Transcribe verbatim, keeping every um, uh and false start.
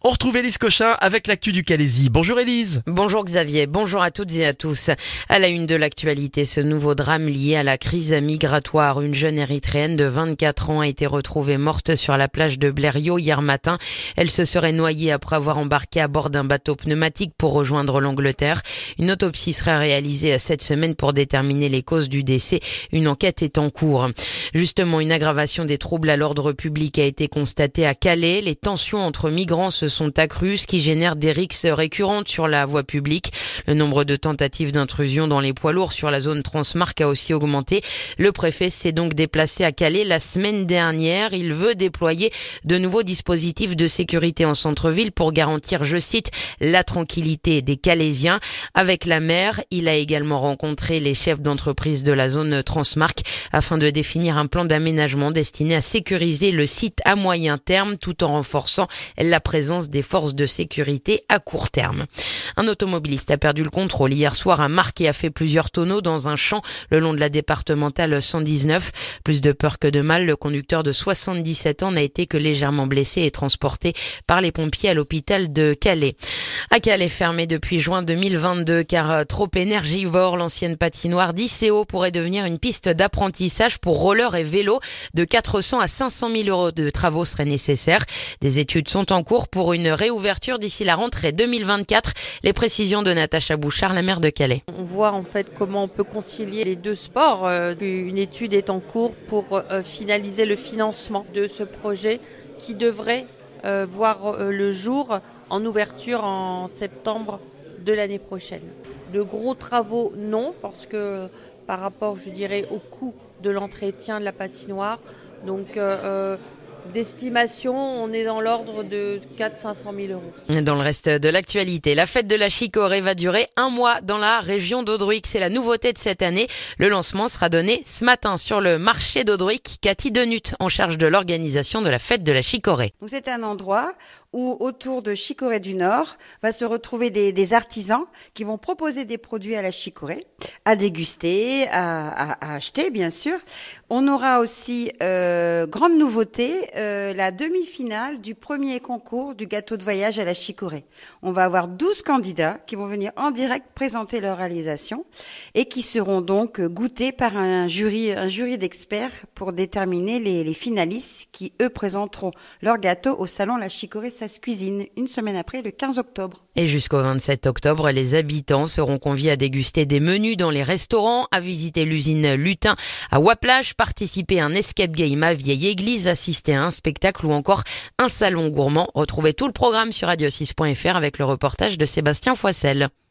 On retrouve Élise Cochin avec l'actu du Calaisis. Bonjour Élise. Bonjour Xavier, bonjour à toutes et à tous. À la une de l'actualité, ce nouveau drame lié à la crise migratoire. Une jeune érythréenne de vingt-quatre ans a été retrouvée morte sur la plage de Blériot hier matin. Elle se serait noyée après avoir embarqué à bord d'un bateau pneumatique pour rejoindre l'Angleterre. Une autopsie sera réalisée cette semaine pour déterminer les causes du décès. Une enquête est en cours. Justement, une aggravation des troubles à l'ordre public a été constatée à Calais. Les tensions entre migrants se sont accrues, ce qui génère des rixes récurrentes sur la voie publique. Le nombre de tentatives d'intrusion dans les poids lourds sur la zone Transmarc a aussi augmenté. Le préfet s'est donc déplacé à Calais la semaine dernière. Il veut déployer de nouveaux dispositifs de sécurité en centre-ville pour garantir, je cite, la tranquillité des Calaisiens. Avec la maire, il a également rencontré les chefs d'entreprise de la zone Transmarc afin de définir un plan d'aménagement destiné à sécuriser le site à moyen terme tout en renforçant la présence des forces de sécurité à court terme. Un automobiliste a perdu le contrôle hier soir à Marques et a fait plusieurs tonneaux dans un champ le long de la départementale cent dix-neuf. Plus de peur que de mal, le conducteur de soixante-dix-sept ans n'a été que légèrement blessé et transporté par les pompiers à l'hôpital de Calais. À Calais, fermé depuis juin deux mille vingt-deux car trop énergivore, l'ancienne patinoire d'I C O pourrait devenir une piste d'apprentissage pour rollers et vélos. De quatre cents à cinq cent mille euros de travaux seraient nécessaires. Des études sont en cours pour une réouverture d'ici la rentrée deux mille vingt-quatre. Les précisions de Natacha Bouchard, la maire de Calais. On voit en fait comment on peut concilier les deux sports. Une étude est en cours pour finaliser le financement de ce projet qui devrait voir le jour en ouverture en septembre de l'année prochaine. De gros travaux, non, parce que par rapport, je dirais, au coût de l'entretien de la patinoire, donc euh, d'estimation, on est dans l'ordre de quatre cents à cinq cent mille euros. Dans le reste de l'actualité, la fête de la chicorée va durer un mois dans la région d'Audruic. C'est la nouveauté de cette année. Le lancement sera donné ce matin sur le marché d'Audruic. Cathy Denut, en charge de l'organisation de la fête de la chicorée. Donc c'est un endroit où autour de Chicorée du Nord va se retrouver des, des artisans qui vont proposer des produits à la chicorée, à déguster, à, à, à acheter bien sûr. On aura aussi, euh, grande nouveauté, euh, la demi-finale du premier concours du gâteau de voyage à la chicorée. On va avoir douze candidats qui vont venir en direct présenter leur réalisation et qui seront donc goûtés par un jury, un jury d'experts pour déterminer les, les finalistes qui, eux, présenteront leur gâteau au salon La Chicorée Cuisine, une semaine après, le quinze octobre. Et jusqu'au vingt-sept octobre, les habitants seront conviés à déguster des menus dans les restaurants, à visiter l'usine Lutin à Waplage, participer à un escape game à Vieille Église, assister à un spectacle ou encore un salon gourmand. Retrouvez tout le programme sur radio six point f r avec le reportage de Sébastien Foissel.